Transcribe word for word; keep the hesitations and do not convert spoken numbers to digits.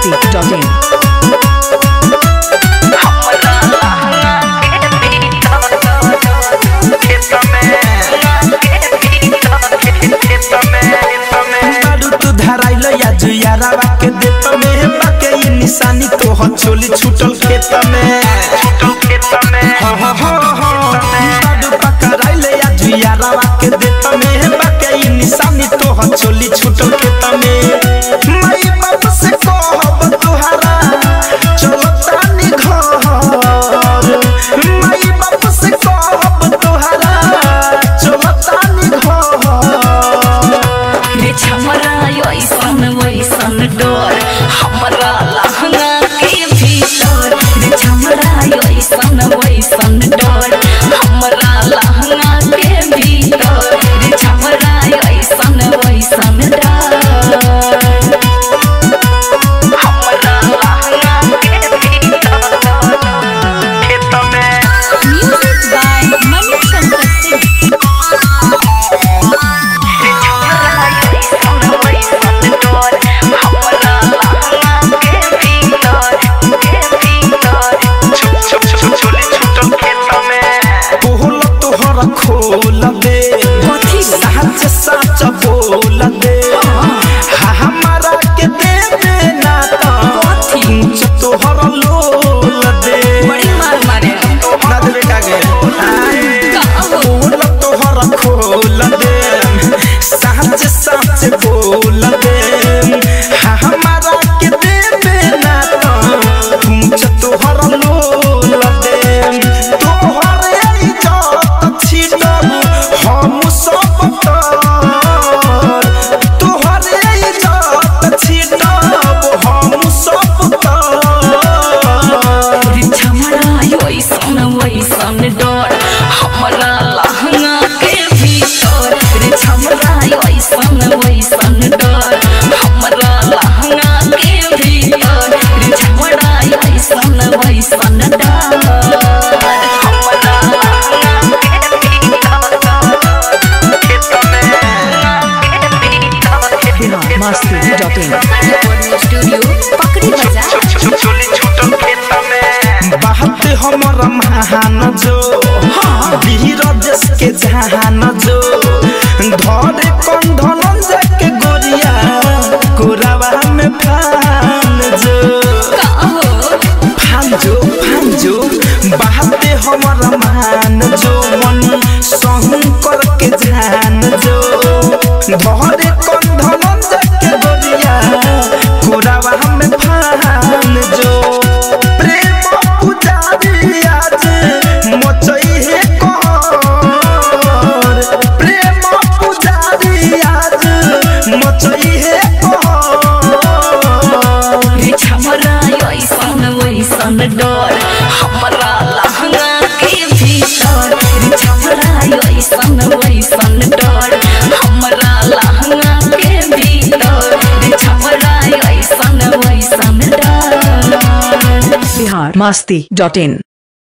masti dot in. यारावा के देत में बाके ये निशानी तो ह चोली छूटल खेत में छूटल खेत में हो हो हो बाडू पकड़ाइले या यारावा के देत में बाके ये निशानी तो ह चोली छूटल खेत में माई बाप से कहब तुहारा चलो तानी घर माई बाप से कहब तुहारा चलो तानी घर रे छमरा योइसन वैसन डोर हमरा लहंगा के भीतर रे छमरा योइसन वैसन डोर हमरा लहंगा के भीतर रे छमरा योइसन वैसन डोर हमरा लहंगा के भीतर खेत में म्यूजिक बाय मनीष शंकर सिंह खोल दे सच सच बोल दे हमारा के दे देना तो तोहर लोल दे बड़ी मार मारे ना देवे कागे बोल तोहर खोल दे सच सच बोल दे हमारा के दे देना तो तोहर लोल दे तोहर डोर हमरा लहंगा के भीतर रे छमरा योइसन वैसन डोर हमरा लहंगा के भीतर रे छमरा योइसन वैसन डोर हमरा लहंगा के Bihar masti dot in. Studio Pakri Bazar चोली छूटल खेत में बात हमर महान जो वीर देश के जहान जो धरे कंधन जाके गोरिया कोरावा में फान जो फान जो फान जो बात हमर महान जो मन शंकर के जहान जो धरे कंधन जाके गोरिया कोरावा में फान जो प्रेम पुजारी आज मचई है कहर प्रेम पुजारी आज मचई है कहर रे छमरा योइसन वैसन डोर हमरा लहंगा के भीतर रे छमरा योइसन वैसन डोर हमरा लहंगा के भीतर रे छमरा योइसन वैसन डोर Bihar masti dot in.